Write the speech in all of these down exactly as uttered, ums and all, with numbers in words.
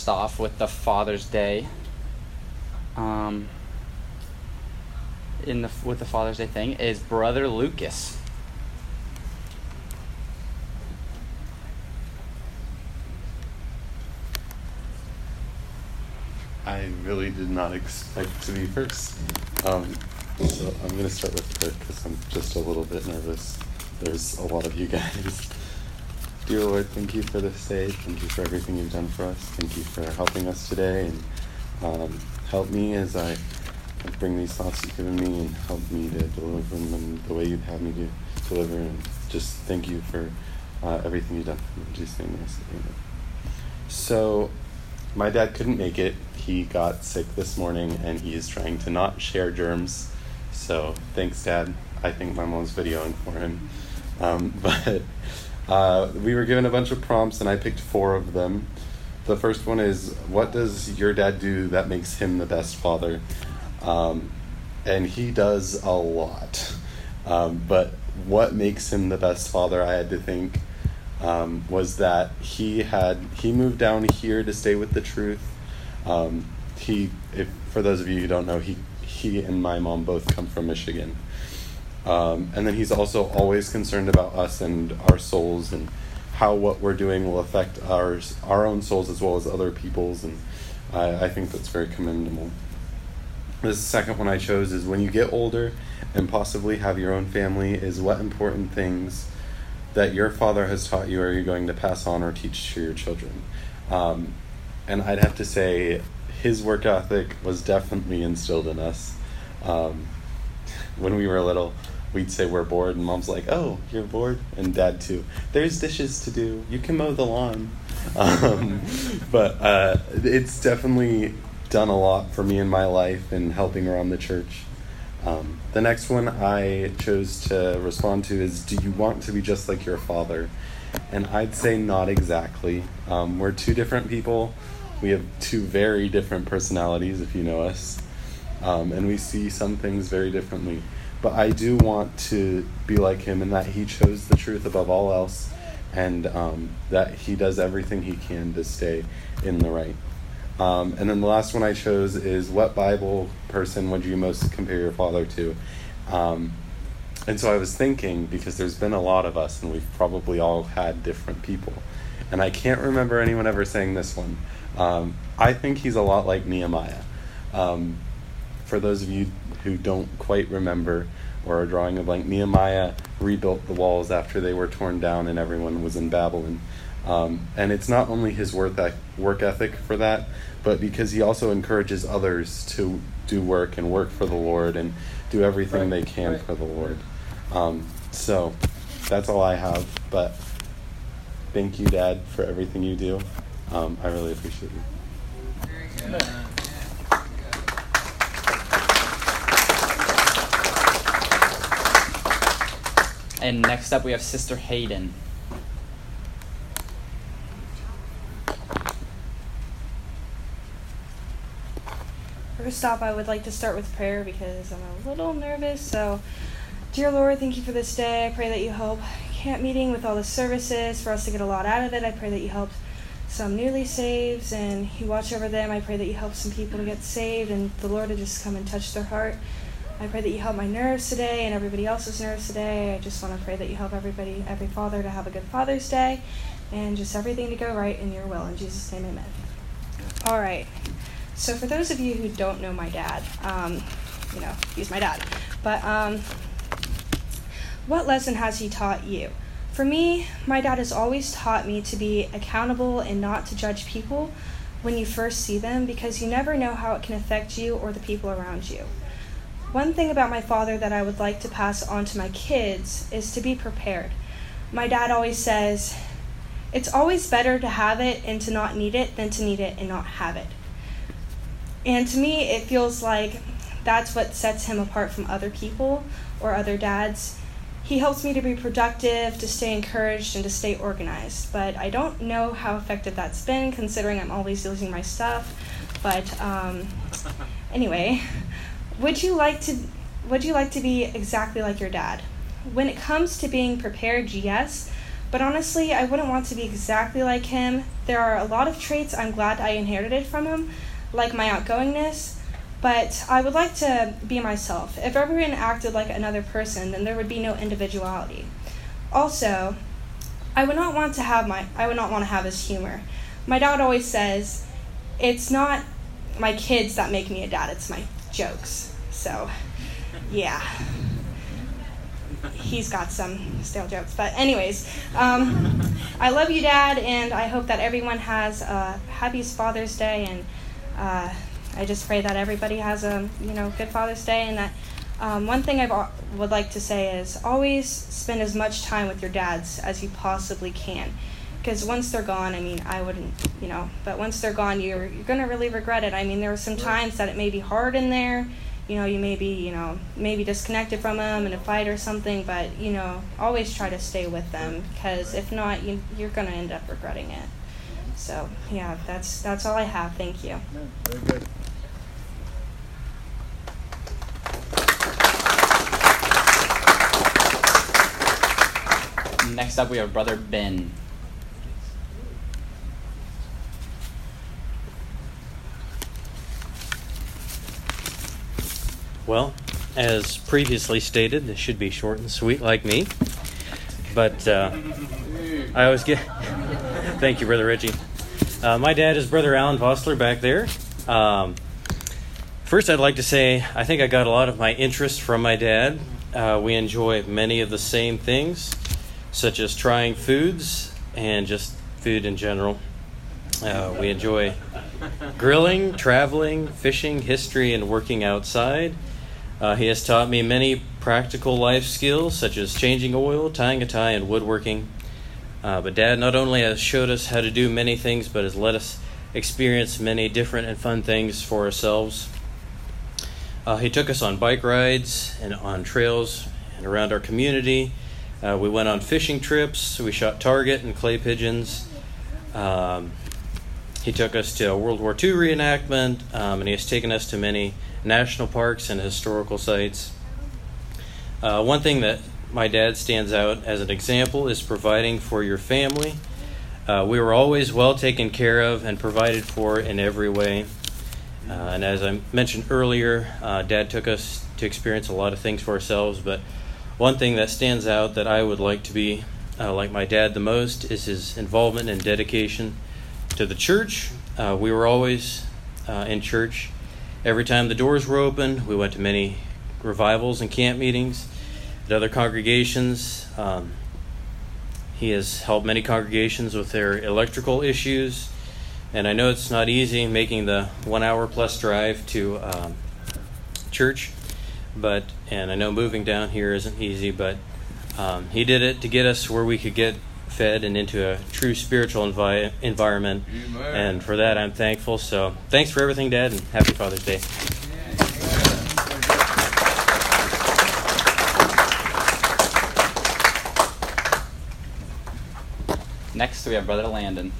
Off with the Father's Day. Um, in the with the Father's Day thing is Brother Lucas. I really did not expect to be first. Um, so I'm going to start with prayer because I'm just a little bit nervous. There's a lot of you guys. Dear Lord, thank you for this day. Thank you for everything you've done for us. Thank you for helping us today. And um, help me as I bring these thoughts you've given me, and help me to deliver them the way you've had me to deliver. And just thank you for uh, everything you've done for me. In Jesus' name, amen. So my dad couldn't make it. He got sick this morning, and he is trying to not share germs. So thanks, Dad. I think my mom's videoing for him. Um, but... Uh, we were given a bunch of prompts, and I picked four of them. The first one is, what does your dad do that makes him the best father? Um, and he does a lot. Um, but what makes him the best father, I had to think, um, was that he had he moved down here to stay with the truth. Um, he, if for those of you who don't know, he he and my mom both come from Michigan. Um, and then he's also always concerned about us and our souls, and how what we're doing will affect ours, our own souls as well as other people's, and I, I think that's very commendable. The second one I chose is, when you get older and possibly have your own family, is what important things that your father has taught you are you going to pass on or teach to your children? Um, and I'd have to say his work ethic was definitely instilled in us. Um, when we were little, we'd say we're bored, and Mom's like, oh, you're bored? And Dad too. There's dishes to do. You can mow the lawn. Um, but uh, it's definitely done a lot for me in my life and helping around the church. Um, the next one I chose to respond to is, do you want to be just like your father? And I'd say not exactly. Um, we're two different people. We have two very different personalities, if you know us. Um, and we see some things very differently. But I do want to be like him in that he chose the truth above all else, and um, that he does everything he can to stay in the right. Um, and then the last one I chose is, what Bible person would you most compare your father to? Um, and so I was thinking, because there's been a lot of us, and we've probably all had different people. And I can't remember anyone ever saying this one. Um, I think he's a lot like Nehemiah. Um, For those of you who don't quite remember or are drawing a blank, Nehemiah rebuilt the walls after they were torn down and everyone was in Babylon. Um, and it's not only his work work ethic for that, but because he also encourages others to do work and work for the Lord and do everything right, they can right. for the Lord. Um, so that's all I have. But thank you, Dad, for everything you do. Um, I really appreciate you. Very good. And next up we have Sister Hayden. First off, I would like to start with prayer because I'm a little nervous. So, dear Lord, thank you for this day. I pray that you help camp meeting with all the services for us to get a lot out of it. I pray that you help some newly saved and you watch over them. I pray that you help some people to get saved and the Lord to just come and touch their heart. I pray that you help my nerves today and everybody else's nerves today. I just want to pray that you help everybody, every father to have a good Father's Day and just everything to go right in your will. In Jesus' name, amen. All right. So for those of you who don't know my dad, um, you know, he's my dad. But um, what lesson has he taught you? For me, my dad has always taught me to be accountable and not to judge people when you first see them, because you never know how it can affect you or the people around you. One thing about my father that I would like to pass on to my kids is to be prepared. My dad always says, it's always better to have it and to not need it than to need it and not have it. And to me, it feels like that's what sets him apart from other people or other dads. He helps me to be productive, to stay encouraged, and to stay organized. But I don't know how effective that's been, considering I'm always losing my stuff. But um, anyway... Would you like to would you like to be exactly like your dad? When it comes to being prepared, yes, but honestly, I wouldn't want to be exactly like him. There there are a lot of traits I'm glad I inherited from him, like my outgoingness, but I would like to be myself. If everyone acted like another person, then there would be no individuality. Also, I would not want to have my I would not want to have his humor. My dad always says, it's not my kids that make me a dad, it's my jokes. So, yeah. He's got some stale jokes. But anyways, um, I love you, Dad, and I hope that everyone has a happy Father's Day, and uh, I just pray that everybody has a you know good Father's Day, and that um, one thing I would like to say is always spend as much time with your dads as you possibly can, because once they're gone, I mean, I wouldn't, you know, but once they're gone, you're you're gonna really regret it. I mean, there are some times that it may be hard in there. You know, you may be, you know, maybe disconnected from them in a fight or something, but, you know, always try to stay with them, because if not, you, you're going to end up regretting it. So, yeah, that's that's all I have. Thank you. Very good. Next up, we have Brother Ben. Well, as previously stated, this should be short and sweet like me. But uh, I always get... Thank you, Brother Reggie. Uh, my dad is Brother Alan Vossler back there. Um, first, I'd like to say I think I got a lot of my interest from my dad. Uh, we enjoy many of the same things, such as trying foods and just food in general. Uh, we enjoy grilling, traveling, fishing, history, and working outside. Uh, he has taught me many practical life skills, such as changing oil, tying a tie, and woodworking. Uh, but Dad not only has showed us how to do many things, but has let us experience many different and fun things for ourselves. Uh, he took us on bike rides and on trails and around our community. Uh, we went on fishing trips. We shot target and clay pigeons. Um, he took us to a World War Two reenactment, um, and he has taken us to many national parks and historical sites. Uh, one thing that my dad stands out as an example is providing for your family. Uh, we were always well taken care of and provided for in every way. Uh, and as I mentioned earlier, uh, Dad took us to experience a lot of things for ourselves, but one thing that stands out that I would like to be uh, like my dad the most is his involvement and dedication to the church. Uh, we were always uh, in church. Every time the doors were open, we went to many revivals and camp meetings at other congregations. Um, he has helped many congregations with their electrical issues, and I know it's not easy making the one hour plus drive to um, church, but and I know moving down here isn't easy, but um, he did it to get us where we could get fed and into a true spiritual envi- environment. Amen. And for that I'm thankful. So thanks for everything, Dad, and happy Father's Day. Next we have Brother Landon.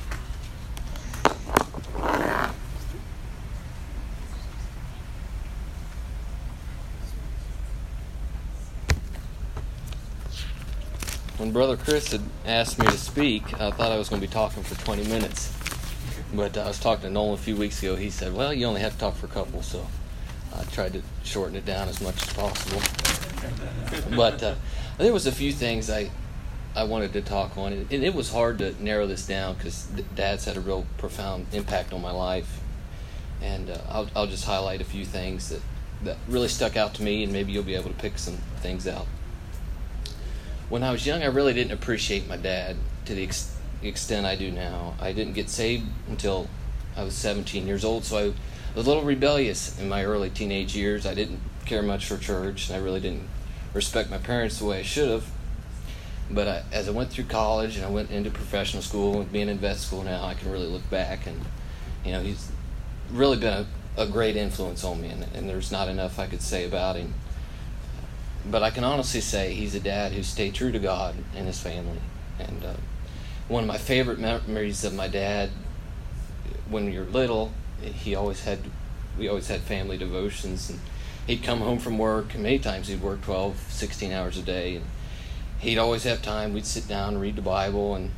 When Brother Chris had asked me to speak, I thought I was going to be talking for twenty minutes. But I was talking to Nolan a few weeks ago. He said, well, you only have to talk for a couple, so I tried to shorten it down as much as possible. But uh, there was a few things I, I wanted to talk on. And it was hard to narrow this down because Dad's had a real profound impact on my life. And uh, I'll, I'll just highlight a few things that, that really stuck out to me, and maybe you'll be able to pick some things out. When I was young, I really didn't appreciate my dad to the ex- extent I do now. I didn't get saved until I was seventeen years old, so I was a little rebellious in my early teenage years. I didn't care much for church, and I really didn't respect my parents the way I should have. But I, as I went through college and I went into professional school and being in vet school now, I can really look back, and you know, he's really been a, a great influence on me, and, and there's not enough I could say about him. But I can honestly say he's a dad who stayed true to God and his family. And uh, one of my favorite memories of my dad, when you're little, he always had, we always had family devotions. And he'd come home from work, and many times he'd work twelve, sixteen hours a day. And he'd always have time. We'd sit down and read the Bible. And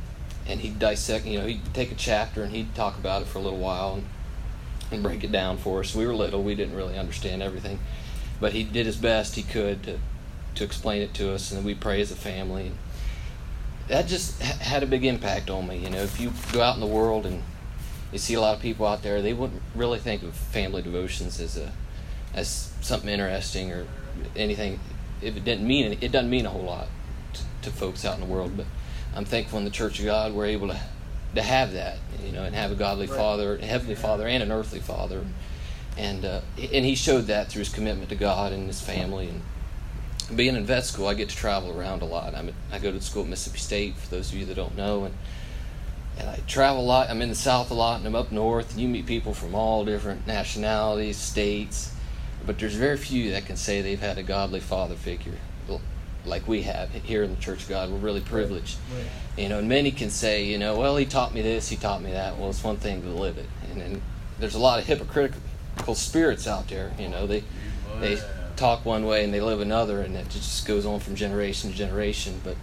and he'd dissect, you know, he'd take a chapter and he'd talk about it for a little while and, and break it down for us. We were little, we didn't really understand everything, but he did his best he could to, to explain it to us, and then we'd pray as a family. And that just ha- had a big impact on me. You know, if you go out in the world and you see a lot of people out there, they wouldn't really think of family devotions as a as something interesting or anything. If it didn't mean it doesn't mean a whole lot to, to folks out in the world. But I'm thankful in the Church of God we're able to to have that, you know, and have a godly right. father, a heavenly father, and an earthly father, and uh, and he showed that through his commitment to God and his family. And being in vet school, I get to travel around a lot. I'm at, I go to school at Mississippi State, for those of you that don't know, and and I travel a lot. I'm in the South a lot, and I'm up north, and you meet people from all different nationalities, states, but there's very few that can say they've had a godly father figure like we have here in the Church of God. We're really privileged. Right. You know, and many can say, you know, well, he taught me this, he taught me that. Well, it's one thing to live it. And, and there's a lot of hypocritical spirits out there. You know, they they talk one way and they live another, and it just goes on from generation to generation. But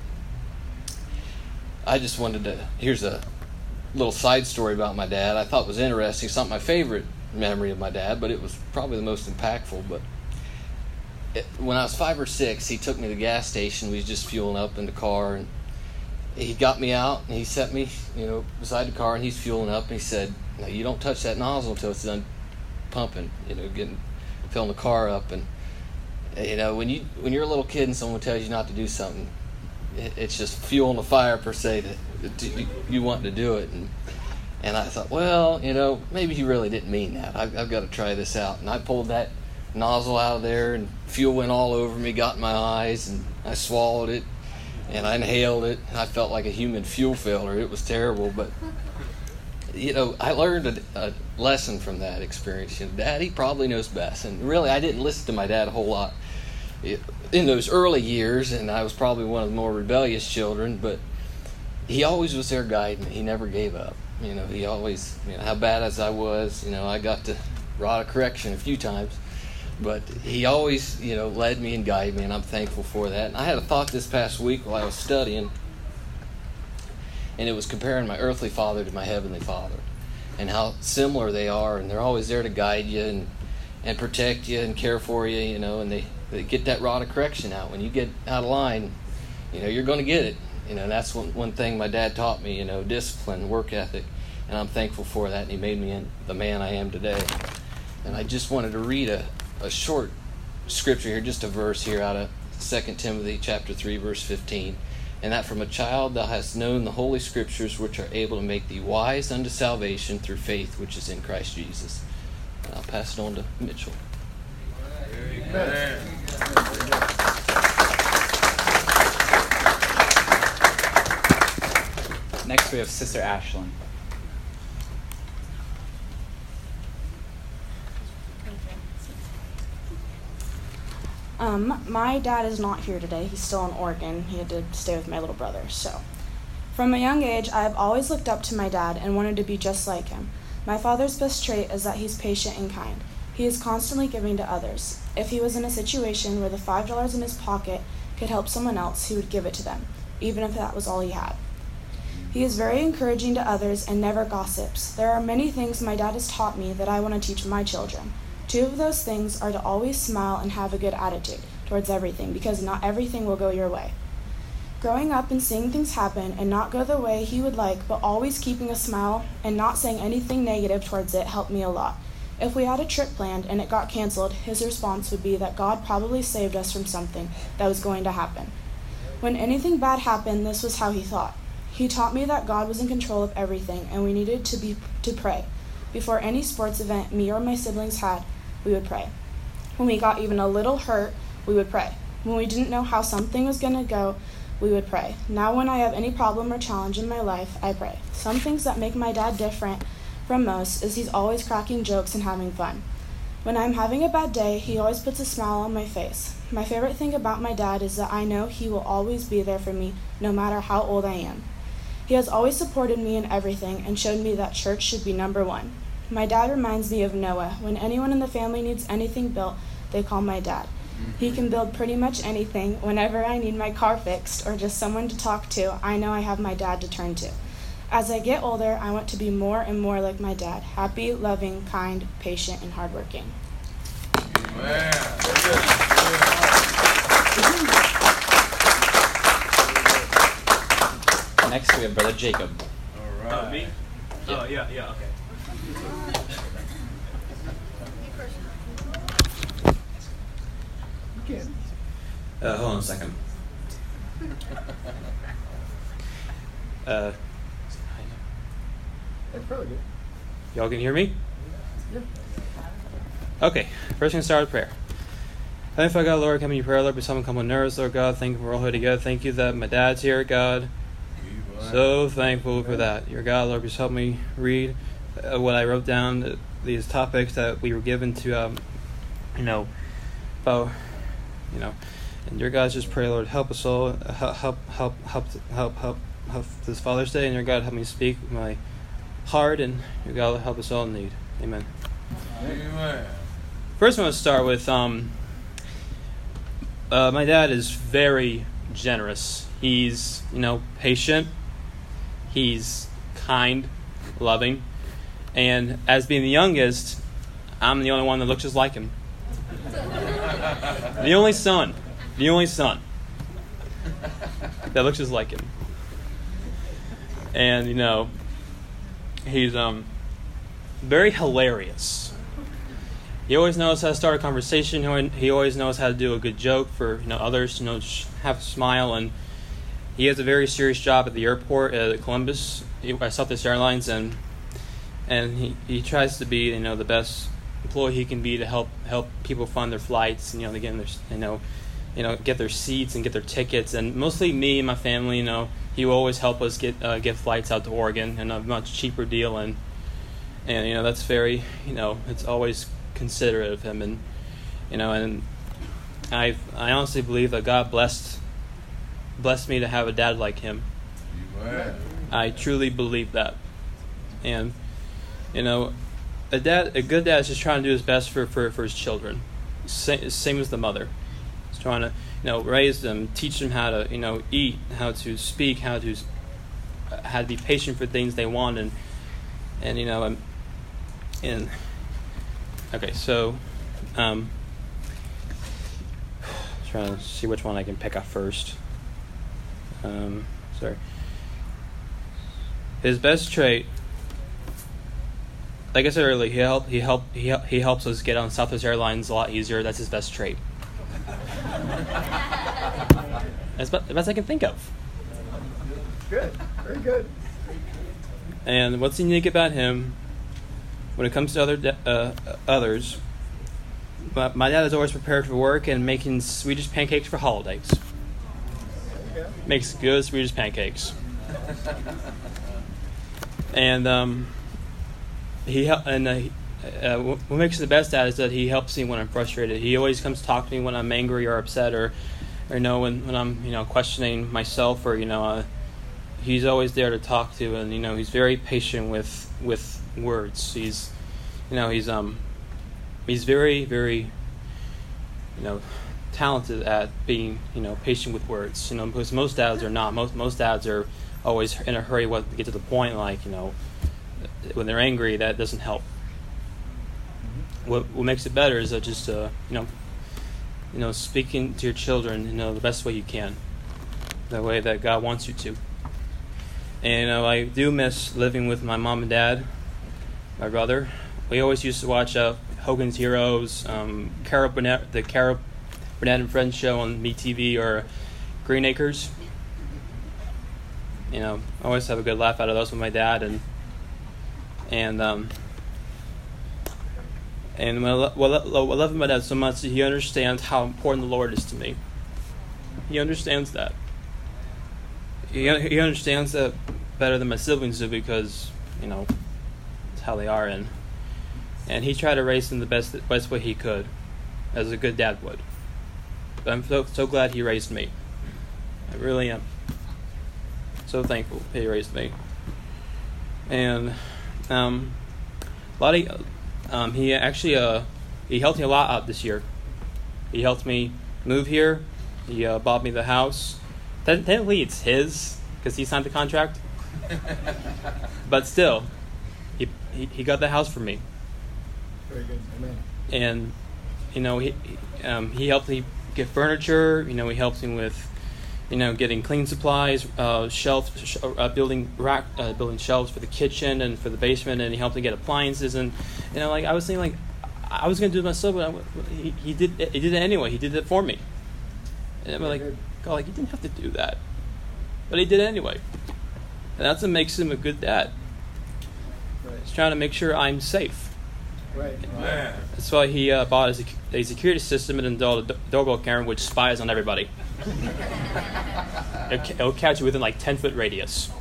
I just wanted to, here's a little side story about my dad I thought was interesting. It's not my favorite memory of my dad, but it was probably the most impactful. But it, when I was five or six, he took me to the gas station. We was just fueling up in the car, and he got me out and he set me, you know, beside the car, and he's fueling up, and he said, "Now you don't touch that nozzle until it's done pumping, you know, getting filling the car up." And you know, when you when you're a little kid and someone tells you not to do something, it, it's just fuel on the fire per se that, that you, you want to do it. And and I thought, well, you know, maybe he really didn't mean that. I've, I've got to try this out. And I pulled that nozzle out of there, and fuel went all over me, got in my eyes, and I swallowed it, and I inhaled it. I felt like a human fuel failure. It was terrible, but you know, I learned a, a lesson from that experience. You know, Daddy probably knows best, and really, I didn't listen to my dad a whole lot in those early years, and I was probably one of the more rebellious children. But he always was there guiding me. He never gave up. You know, he always, you know, how bad as I was, you know, I got to rod of correction a few times. But he always, you know, led me and guided me, and I'm thankful for that. And I had a thought this past week while I was studying, and it was comparing my earthly father to my heavenly father, and how similar they are, and they're always there to guide you and, and protect you and care for you, you know, and they, they get that rod of correction out. When you get out of line, you know, you're going to get it. You know, and that's one, one thing my dad taught me, you know, discipline, work ethic, and I'm thankful for that, and he made me the man I am today. And I just wanted to read a a short scripture here, just a verse here out of Second Timothy chapter three, verse fifteen. And that from a child thou hast known the holy scriptures, which are able to make thee wise unto salvation through faith which is in Christ Jesus. And I'll pass it on to Mitchell. Amen. Next we have Sister Ashlyn. Um, my dad is not here today. He's still in Oregon. He had to stay with my little brother. So, from a young age, I have always looked up to my dad and wanted to be just like him. My father's best trait is that he's patient and kind. He is constantly giving to others. If he was in a situation where the five dollars in his pocket could help someone else, he would give it to them, even if that was all he had. He is very encouraging to others and never gossips. There are many things my dad has taught me that I want to teach my children. Two of those things are to always smile and have a good attitude towards everything, because not everything will go your way. Growing up and seeing things happen and not go the way he would like, but always keeping a smile and not saying anything negative towards it helped me a lot. If we had a trip planned and it got canceled, his response would be that God probably saved us from something that was going to happen. When anything bad happened, this was how he thought. He taught me that God was in control of everything, and we needed to be to pray. Before any sports event me or my siblings had, we would pray. When we got even a little hurt, we would pray. When we didn't know how something was going to go, we would pray. Now when I have any problem or challenge in my life, I pray. Some things that make my dad different from most is he's always cracking jokes and having fun. When I'm having a bad day, he always puts a smile on my face. My favorite thing about my dad is that I know he will always be there for me, no matter how old I am. He has always supported me in everything and showed me that church should be number one. My dad reminds me of Noah. When anyone in the family needs anything built, they call my dad. He can build pretty much anything. Whenever I need my car fixed or just someone to talk to, I know I have my dad to turn to. As I get older, I want to be more and more like my dad, happy, loving, kind, patient, and hardworking. Amen. Next, we have Brother Jacob. All right. Uh, me? Yeah. Oh, yeah, yeah, okay. Uh, hold on a second. Uh, That's probably good. y'all can hear me? Okay, first we're going to start with prayer. Heavenly Father, God, Lord, come in your prayer, Lord, be someone come on nerves, Lord God. Thank you for all here together. Thank you that my dad's here, God. So thankful for that. Your God, Lord, just help me read uh, what I wrote down, uh, these topics that we were given to, um, you know, about, you know, and your God, just pray, Lord, help us all, uh, help, help, help, help, help, help, help this Father's Day, and your God, help me speak with my heart, and your God, help us all in need. Amen. Amen. First, I want to start with, um, uh, my dad is very generous. He's, you know, patient. He's kind, loving, and as being the youngest, I'm the only one that looks just like him. The only son, the only son that looks just like him. And, you know, he's um very hilarious. He always knows how to start a conversation. He always knows how to do a good joke for, you know, others, you know, just have a smile. And he has a very serious job at the airport at Columbus, at Southwest Airlines, and and he, he tries to be, you know, the best employee he can be to help help people fund their flights, and, you know, they get their, you know, you know, get their seats and get their tickets. And mostly me and my family, you know, he will always help us get uh, get flights out to Oregon and a much cheaper deal, and and you know, that's very, you know, it's always considerate of him. And, you know, and I I honestly believe that God blessed blessed me to have a dad like him. Amen. I truly believe that. And, you know, a dad, a good dad is just trying to do his best for, for, for his children. Same, same as the mother. He's trying to, you know, raise them, teach them how to, you know, eat, how to speak, how to how to be patient for things they want, and and you know, and, and okay, so um, trying to see which one I can pick up first. Um, sorry. His best trait, like I said earlier, he help he help he help, he helps us get on Southwest Airlines a lot easier. That's his best trait. That's the best I can think of. Good. Very good. And what's unique about him, when it comes to other de- uh, others, my, my dad is always prepared for work and making Swedish pancakes for holidays. Makes good Swedish pancakes. And um, he hel- and uh, uh, what makes it the best dad is that he helps me when I'm frustrated. He always comes to talk to me when I'm angry or upset, or or you know, when, when I'm, you know, questioning myself, or, you know, uh, he's always there to talk to. And, you know, he's very patient with with words. He's, you know, he's um he's very very you know talented at being, you know, patient with words. You know, because most dads are not. Most most dads are always in a hurry to get to the point. Like, you know, when they're angry, that doesn't help. What what makes it better is that just uh you know you know speaking to your children, you know, the best way you can, the way that God wants you to. And, you know, I do miss living with my mom and dad, my brother. We always used to watch uh, Hogan's Heroes, um, Carol Burnett, the Carol Burnett and Friends show on MeTV, or Green Acres. You know, I always have a good laugh out of those with my dad, and and um and what I, lo- what I lo- what I love my dad so much, he understands how important the Lord is to me. He understands that. He he understands that better than my siblings do, because, you know, it's how they are, and and he tried to raise them the best best way he could, as a good dad would. But I'm so so glad he raised me. I really am. So thankful he raised me. And um, a lot of um, he actually uh, he helped me a lot out this year. He helped me move here. He uh, bought me the house. Technically, it's his because he signed the contract. but still, he, he he got the house for me. Very good. Amen. And you know he he, um, he helped me get furniture. You know he helped me with you know getting cleaning supplies, uh, shelf, sh- uh, building rack, uh, building shelves for the kitchen and for the basement, and he helped me get appliances. And you know like I was thinking like I was gonna do it myself, but I, he, he did he did it anyway. He did it for me. And I'm like, God, like you didn't have to do that, but he did it anyway. And that's what makes him a good dad. Right. He's trying to make sure I'm safe. Right. Man. That's why he uh, bought a, sec- a security system and installed a do- doorbell camera which spies on everybody. it'll, ca- it'll catch you within like ten foot radius.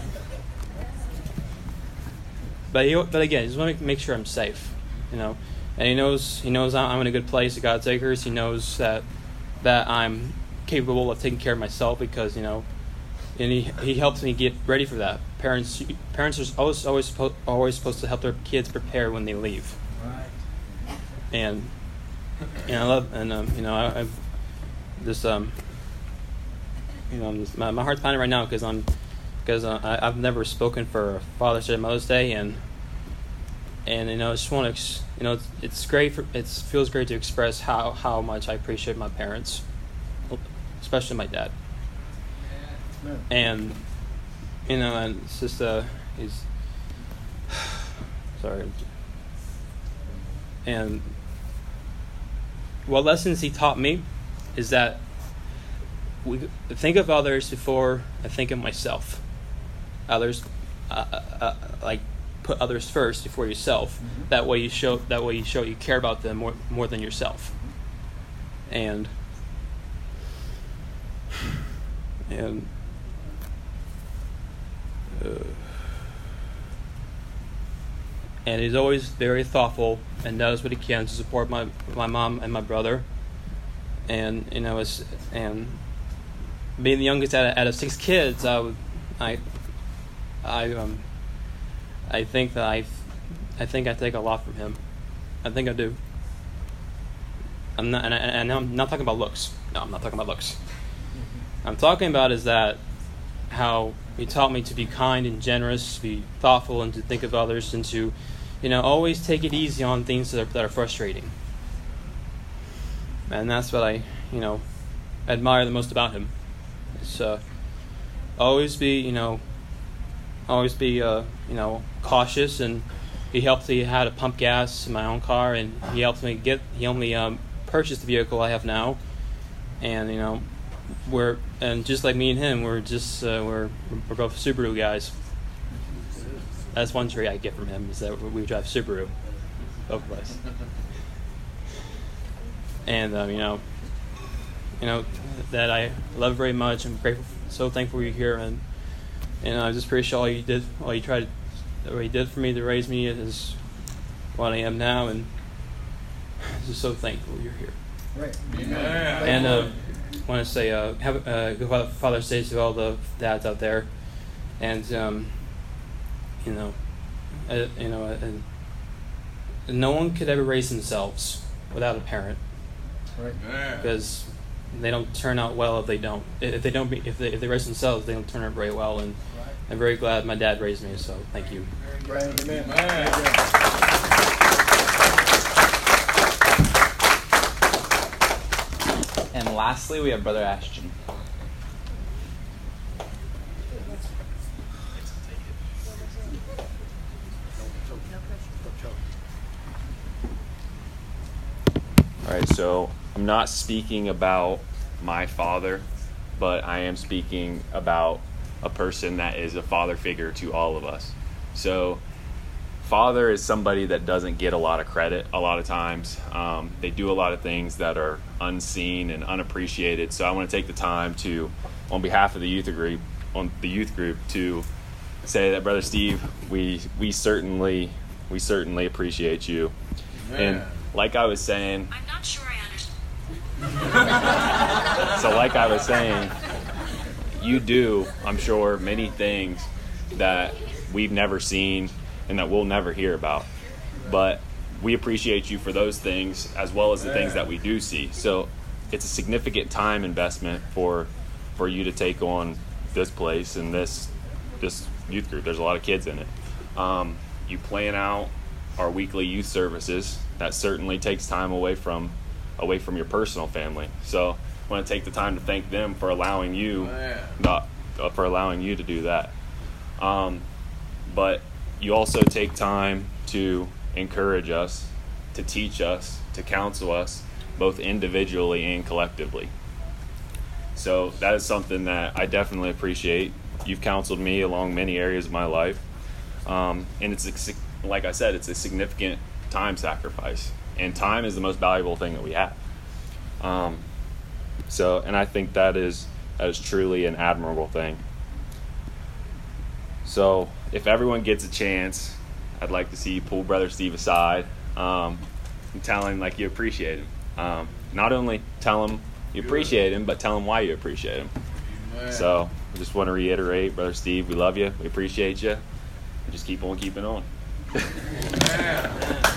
But he, but again, he just want to make sure I'm safe, you know. And he knows he knows I'm in a good place at God's Acres. He knows that that I'm capable of taking care of myself because you know, and he he helps me get ready for that. Parents parents are always always supposed always supposed to help their kids prepare when they leave. Right. And and I love and um, you know I, I've this um you know I'm just, my my heart's pounding right now because I'm because uh, I, I've never spoken for Father's Day and Mother's Day and and you know I just want to you know it's, it's great for it feels great to express how how much I appreciate my parents, especially my dad. Amen. And you know and it's just uh he's sorry and what lessons he taught me is that we think of others before I think of myself. Others, uh, uh, uh, like put others first before yourself. Mm-hmm. That way you show that way you show you care about them more more than yourself. And and uh, and he's always very thoughtful and does what he can to support my my mom and my brother. And you know, it's, and being the youngest out of, out of six kids, I would, I, I um, I think that I, I think I take a lot from him. I think I do. I'm not, and, I, and I'm not talking about looks. No, I'm not talking about looks. I'm talking about is that how he taught me to be kind and generous, to be thoughtful, and to think of others, and to, you know, always take it easy on things that are, that are frustrating. And that's what I, you know, admire the most about him. It's uh, always be, you know, always be, uh, you know, cautious. And he helped me how to pump gas in my own car, and he helped me get, he helped me um, purchase the vehicle I have now. And you know, we're and just like me and him, we're just uh, we're we're both Subaru guys. That's one trait I get from him is that we drive Subaru, both of us. And um, you know, you know that I love very much. I'm grateful, so thankful you're here, and and I just appreciate all you did, all you tried, what you did for me to raise me is what I am now, and I'm just so thankful you're here. Right. Amen. And uh, I want to say, uh, have uh, good Father- Father's Day to all the dads out there, and um, you know, uh, you know, uh, and no one could ever raise themselves without a parent. Right. Amen. Because they don't turn out well if they don't. If they don't, be, if they if they raise themselves, they don't turn out very well. And I'm very glad my dad raised me. So thank you. Right. Amen. Amen. Very good. And lastly, we have Brother Ashton. All right, so I'm not speaking about my father, but I am speaking about a person that is a father figure to all of us. So father is somebody that doesn't get a lot of credit a lot of times. Um, they do a lot of things that are unseen and unappreciated. So I want to take the time to, on behalf of the youth group, on the youth group, to say that Brother Steve, we we certainly we certainly appreciate you. Amen. And like I was saying, I'm not sure I understand. so like I was saying, you do, I'm sure, many things that we've never seen and that we'll never hear about. But we appreciate you for those things as well as the things that we do see. So it's a significant time investment for for you to take on this place and this this youth group. There's a lot of kids in it. Um, you plan out our weekly youth services. That certainly takes time away from away from your personal family. So I want to take the time to thank them for allowing you not, uh, for allowing you to do that. Um, but you also take time to encourage us, to teach us, to counsel us, both individually and collectively. So that is something that I definitely appreciate. You've counseled me along many areas of my life. Um, and it's, a, like I said, it's a significant time sacrifice. And time is the most valuable thing that we have. Um, so, and I think that is, that is truly an admirable thing. So if everyone gets a chance, I'd like to see you pull Brother Steve aside um, and tell him like you appreciate him. Um, not only tell him you appreciate him, but tell him why you appreciate him. Amen. So I just want to reiterate, Brother Steve, we love you. We appreciate you. And just keep on keeping on.